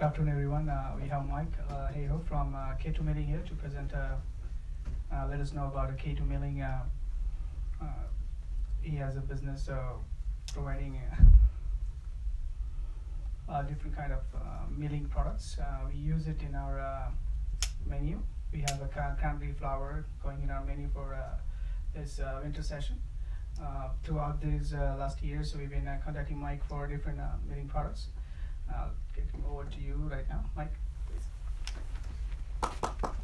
Good afternoon, everyone. We have Mike Hayhoe from K2 Milling here to present. Let us know about K2 Milling. Uh, he has a business providing different kind of milling products. We use it in our menu. We have a cranberry flower going in our menu for this winter session. Throughout these last years, we've been contacting Mike for different milling products. I'll get him over to you right now. Mike, please.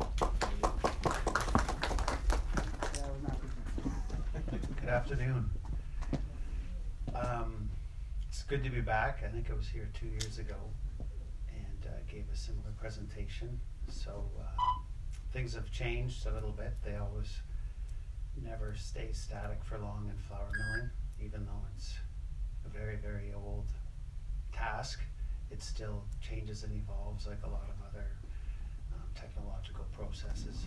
Good afternoon. It's good to be back. I think I was here 2 years ago and gave a similar presentation. So things have changed a little bit. They always never stay static for long in flour milling, even though it's a very, very old task. It still changes and evolves like a lot of other technological processes.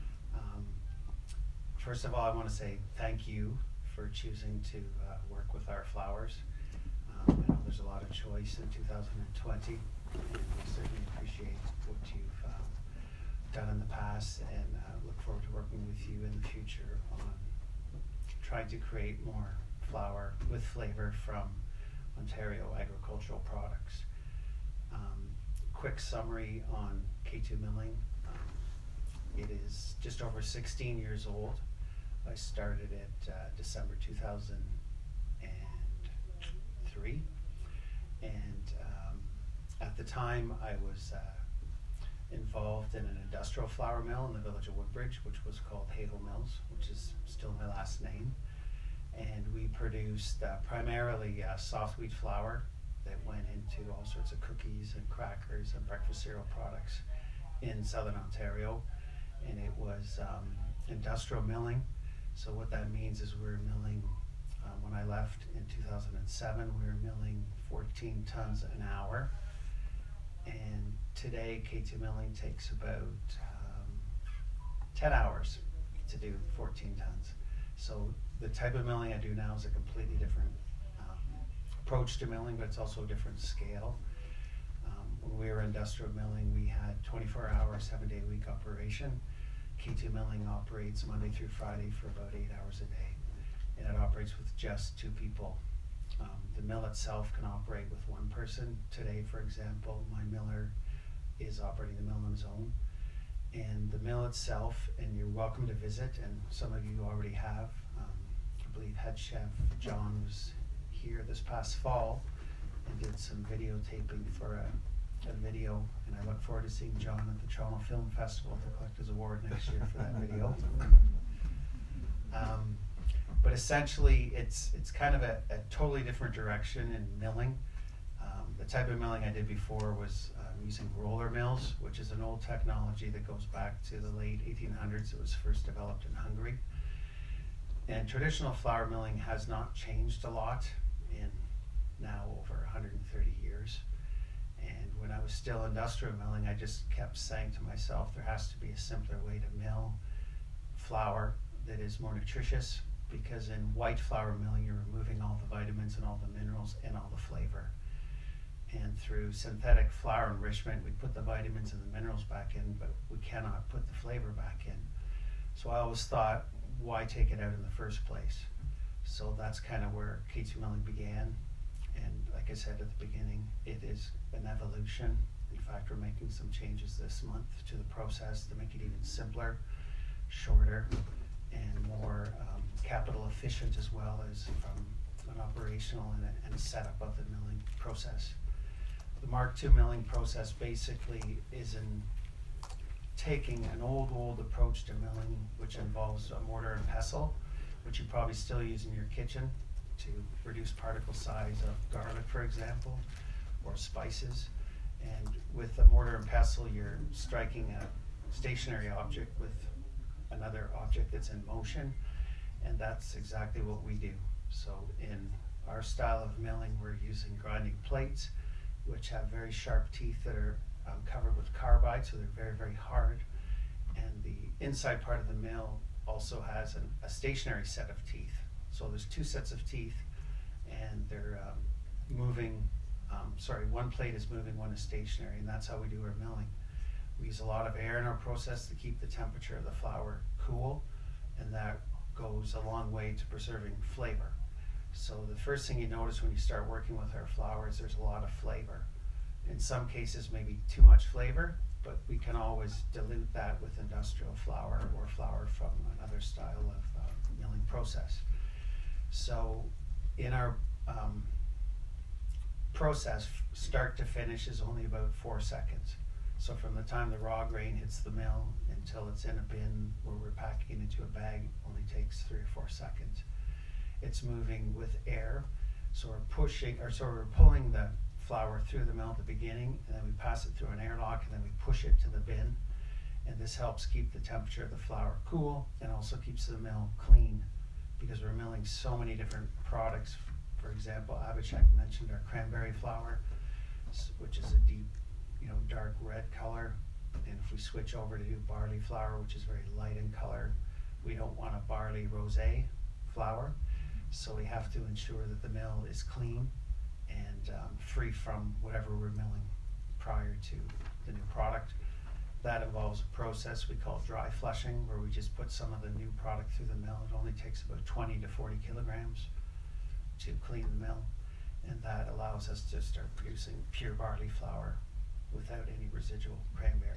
First of all, I want to say thank you for choosing to work with our flours. I know there's a lot of choice in 2020, and we certainly appreciate what you've done in the past, and look forward to working with you in the future on trying to create more flour with flavor from Ontario agricultural products. Quick summary on K2 Milling. It is just over 16 years old. I started it December 2003, and at the time I was involved in an industrial flour mill in the village of Woodbridge, which was called Hayhoe Mills, which is still my last name. And we produced primarily soft wheat flour that went into all sorts of cookies and crackers and breakfast cereal products in southern Ontario. And it was industrial milling. So what that means is we were milling, when I left in 2007, we were milling 14 tons an hour. And today K2 Milling takes about 10 hours to do 14 tons. So the type of milling I do now is a completely different approach to milling, but it's also a different scale. When we were industrial milling, we had 24-hour, 7-day-a-week operation. K2 Milling operates Monday through Friday for about 8 hours a day, and it operates with just 2 people. The mill itself can operate with 1 person. Today, for example, my miller is operating the mill on his own. And the mill itself, and you're welcome to visit, and some of you already have. I believe head chef John was here this past fall and did some videotaping for a video, and I look forward to seeing John at the Toronto Film Festival to collect his award next year for that video. But essentially, it's kind of a totally different direction in milling. The type of milling I did before was using roller mills, which is an old technology that goes back to the late 1800s. It was first developed in Hungary. And traditional flour milling has not changed a lot in now over 130 years. And when I was still industrial milling, I just kept saying to myself, there has to be a simpler way to mill flour that is more nutritious, because in white flour milling, you're removing all the vitamins and all the minerals and all the flavor. And through synthetic flour enrichment, we put the vitamins and the minerals back in, but we cannot put the flavor back in. So I always thought, why take it out in the first place? So that's kind of where K2 Milling began. And like I said at the beginning, it is an evolution. In fact, we're making some changes this month to the process to make it even simpler, shorter, and more capital efficient, as well as from an operational and a setup of the milling process. The Mark II milling process basically is in taking an old approach to milling, which involves a mortar and pestle, which you probably still use in your kitchen to reduce particle size of garlic, for example, or spices. And with a mortar and pestle, you're striking a stationary object with another object that's in motion, and that's exactly what we do. So in our style of milling, we're using grinding plates, which have very sharp teeth that are covered with carbide, so they're very, very hard. And the inside part of the mill also has a stationary set of teeth. So there's 2 sets of teeth, and they're moving one plate is moving, one is stationary, and that's how we do our milling. We use a lot of air in our process to keep the temperature of the flour cool, and that goes a long way to preserving flavor. So the first thing you notice when you start working with our flour is there's a lot of flavor. In some cases, maybe too much flavor, but we can always dilute that with industrial flour or flour from another style of milling process. So in our process, start to finish is only about 4 seconds. So from the time the raw grain hits the mill until it's in a bin where we're packing it into a bag only takes 3 or 4 seconds. It's moving with air, so we're pulling the flour through the mill at the beginning, and then we pass it through an airlock, and then we push it to the bin. And this helps keep the temperature of the flour cool, and also keeps the mill clean, because we're milling so many different products. For example, Abhishek mentioned our cranberry flour, which is a deep, dark red color. And if we switch over to do barley flour, which is very light in color, we don't want a barley rosé flour. So we have to ensure that the mill is clean and free from whatever we're milling prior to the new product. That involves a process we call dry flushing, where we just put some of the new product through the mill. It only takes about 20 to 40 kilograms to clean the mill, and that allows us to start producing pure barley flour without any residual cranberry.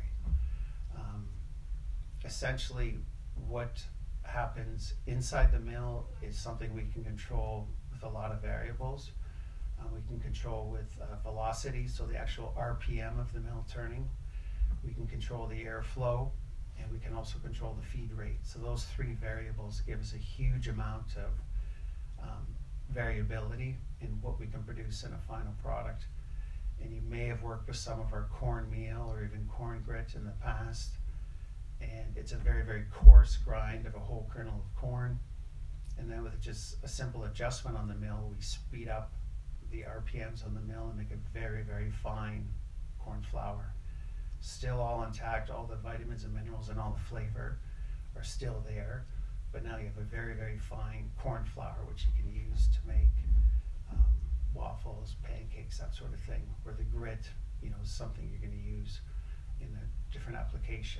Essentially, what happens inside the mill is something we can control with a lot of variables. We can control with velocity, so the actual RPM of the mill turning. We can control the airflow, and we can also control the feed rate. So those 3 variables give us a huge amount of variability in what we can produce in a final product. And you may have worked with some of our corn meal or even corn grit in the past, and it's a very, very coarse grind of a whole kernel of corn. And then with just a simple adjustment on the mill, we speed up the RPMs on the mill and make a very, very fine corn flour. Still all intact, all the vitamins and minerals and all the flavor are still there, but now you have a very, very fine corn flour, which you can use to make waffles, pancakes, that sort of thing, where the grit, is something you're going to use in a different application.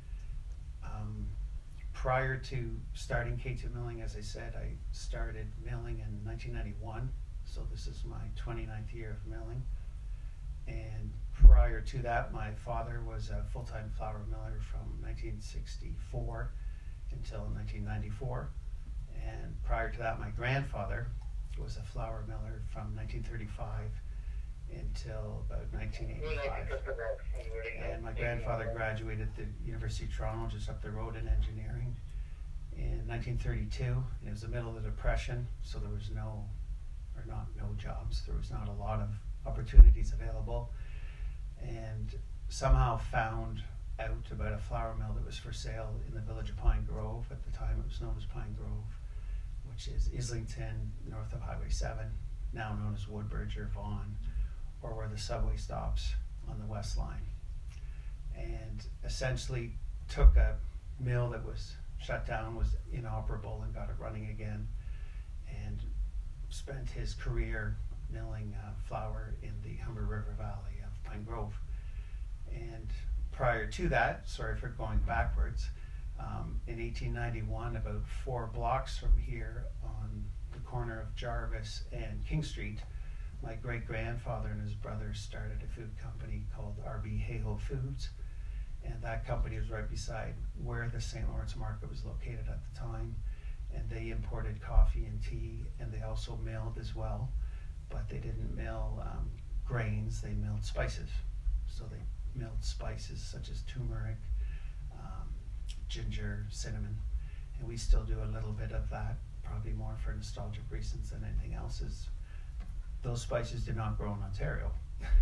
Prior to starting K2 Milling, as I said, I started milling in 1991, so this is my 29th year of milling. And prior to that, my father was a full-time flour miller from 1964 until 1994. And prior to that, my grandfather was a flour miller from 1935 until about 1985. And my grandfather graduated at the University of Toronto, just up the road, in engineering in 1932. It was the middle of the Depression, so there was no jobs. There was not a lot of opportunities available, and somehow found out about a flour mill that was for sale in the village of Pine Grove. At the time it was known as Pine Grove, which is Islington, north of Highway 7, now known as Woodbridge or Vaughan, or where the subway stops on the West Line. And essentially took a mill that was shut down, was inoperable, and got it running again, and spent his career milling flour in the Humber River Valley of Pine Grove. And prior to that, sorry for going backwards, in 1891, about 4 blocks from here on the corner of Jarvis and King Street, my great-grandfather and his brother started a food company called R.B. Hayhoe Foods, and that company was right beside where the St. Lawrence Market was located at the time, and they imported coffee and tea, and they also milled as well, but they didn't mill grains, they milled spices. So they milled spices such as turmeric, ginger, cinnamon, and we still do a little bit of that, probably more for nostalgic reasons than anything else. Is those spices did not grow in Ontario.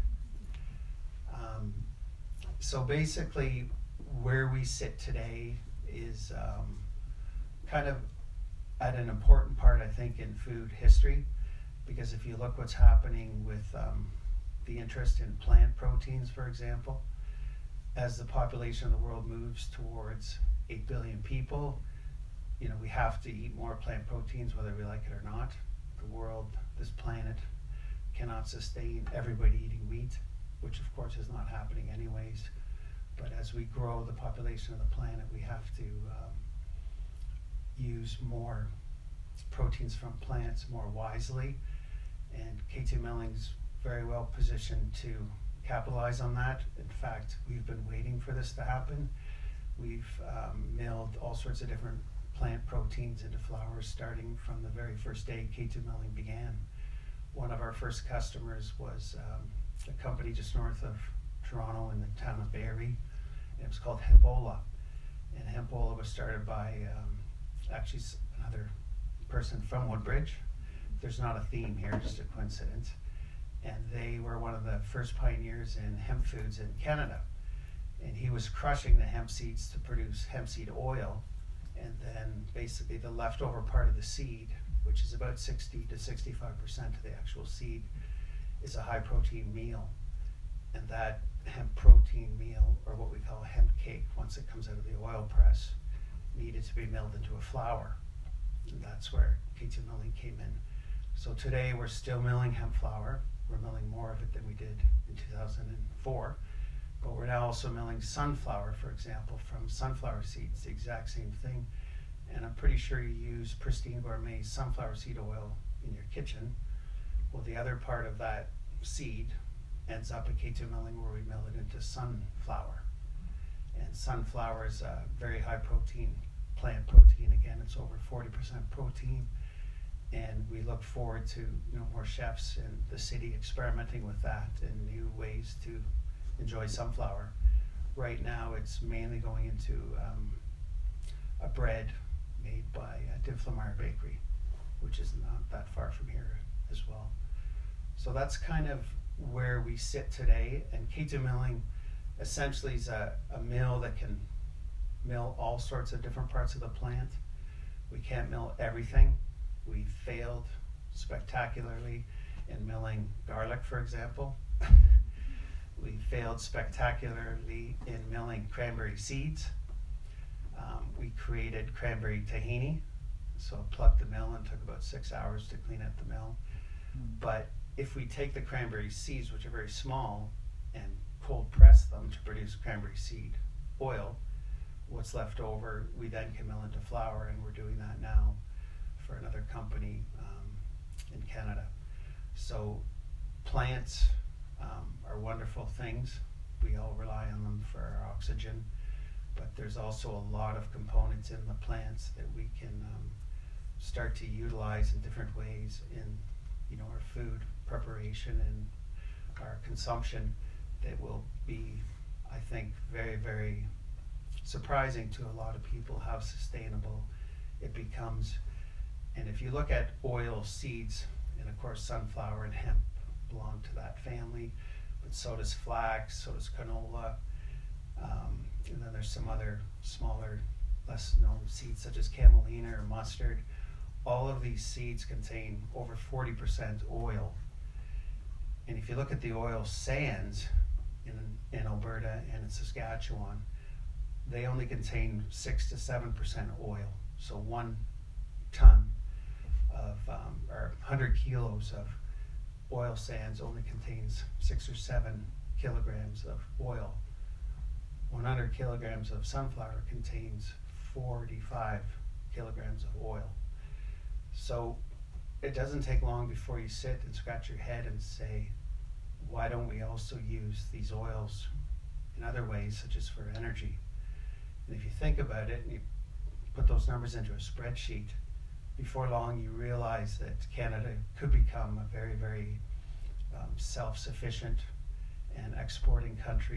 So basically where we sit today is kind of at an important part, I think, in food history, because if you look what's happening with the interest in plant proteins, for example, as the population of the world moves towards 8 billion people, we have to eat more plant proteins whether we like it or not. The world, this planet, cannot sustain everybody eating meat, which of course is not happening anyways. But as we grow the population of the planet, we have to use more proteins from plants more wisely, and K2 Milling's very well positioned to capitalize on that. In fact, we've been waiting for this to happen. We've milled all sorts of different plant proteins into flour starting from the very first day K2 Milling began. One of our first customers was a company just north of Toronto in the town of Barrie. It was called Hempola, and Hempola was started by actually another person from Woodbridge. There's not a theme here, just a coincidence. And they were one of the first pioneers in hemp foods in Canada. And he was crushing the hemp seeds to produce hemp seed oil, and then basically the leftover part of the seed, which is about 60 to 65% of the actual seed, is a high protein meal. And that hemp protein meal, or what we call a hemp cake, once it comes out of the oil press, needed to be milled into a flour. And that's where K2 Milling came in. So today we're still milling hemp flour. We're milling more of it than we did in 2004. But we're now also milling sunflower, for example, from sunflower seeds, the exact same thing. And I'm pretty sure you use Pristine Gourmet sunflower seed oil in your kitchen. Well, the other part of that seed ends up at K2 Milling, where we mill it into sunflower. And sunflower is a very high protein plant protein. Again, it's over 40% protein. And we look forward to more chefs in the city experimenting with that and new ways to enjoy sunflower. Right now, it's mainly going into a bread made by Dinflameyer Bakery, which is not that far from here as well. So that's kind of where we sit today. And K2 Milling essentially is a mill that can mill all sorts of different parts of the plant. We can't mill everything. We failed spectacularly in milling garlic, for example. We failed spectacularly in milling cranberry seeds. We created cranberry tahini, so plugged the mill and took about 6 hours to clean out the mill. But if we take the cranberry seeds, which are very small, and cold press them to produce cranberry seed oil, what's left over we then can mill into flour, and we're doing that now for another company in Canada. So plants are wonderful things. We all rely on them for our oxygen, but there's also a lot of components in the plants that we can start to utilize in different ways in our food preparation and our consumption that will be, I think, very, very surprising to a lot of people how sustainable it becomes. And if you look at oil seeds, and of course sunflower and hemp belong to that family, but so does flax, so does canola, and then there's some other smaller, less known seeds such as camelina or mustard. All of these seeds contain over 40% oil. And if you look at the oil sands in Alberta and in Saskatchewan, they only contain 6 to 7% oil. So 1 ton of, or 100 kilos of oil sands only contains 6 or 7 kilograms of oil. 100 kilograms of sunflower contains 45 kilograms of oil. So it doesn't take long before you sit and scratch your head and say, why don't we also use these oils in other ways, such as for energy? And if you think about it and you put those numbers into a spreadsheet, before long you realize that Canada could become a very, very self-sufficient and exporting country